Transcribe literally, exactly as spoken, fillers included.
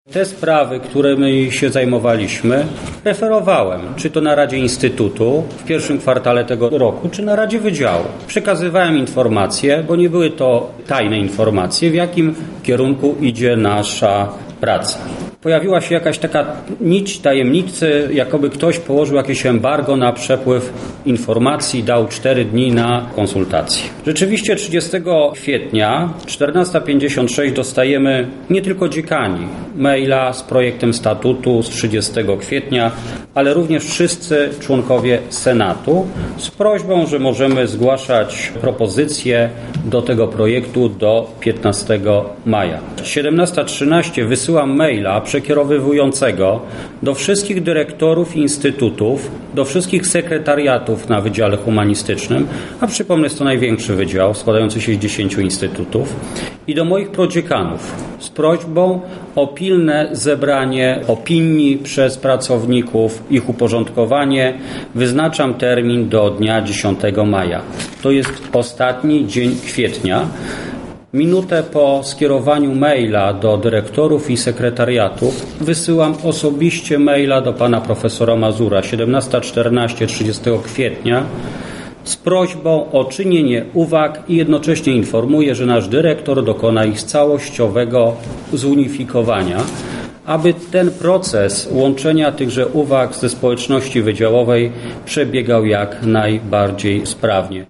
Te sprawy, którymi się zajmowaliśmy, referowałem, czy to na Radzie Instytutu w pierwszym kwartale tego roku, czy na Radzie Wydziału. Przekazywałem informacje, bo nie były to tajne informacje, w jakim kierunku idzie nasza praca. Pojawiła się jakaś taka nić tajemnicy, jakoby ktoś położył jakieś embargo na przepływ informacji, dał cztery dni na konsultacje. Rzeczywiście trzydziestego kwietnia czternasta pięćdziesiąt sześć dostajemy nie tylko dziekani maila z projektem statutu z trzydziestego kwietnia, ale również wszyscy członkowie Senatu z prośbą, że możemy zgłaszać propozycje do tego projektu do piętnastego maja. siedemnasta trzynaście wysyłam maila przekierowywującego do wszystkich dyrektorów instytutów, do wszystkich sekretariatów na Wydziale Humanistycznym, a przypomnę, jest to największy wydział składający się z dziesięciu instytutów, i do moich prodziekanów z prośbą o pilne zebranie opinii przez pracowników, ich uporządkowanie. Wyznaczam termin do dnia dziesiątego maja. To jest ostatni dzień kwietnia. Minutę po skierowaniu maila do dyrektorów i sekretariatów wysyłam osobiście maila do pana profesora Mazura siedemnasta czternaście trzydziestego kwietnia z prośbą o czynienie uwag i jednocześnie informuję, że nasz dyrektor dokona ich całościowego zunifikowania, aby ten proces łączenia tychże uwag ze społeczności wydziałowej przebiegał jak najbardziej sprawnie.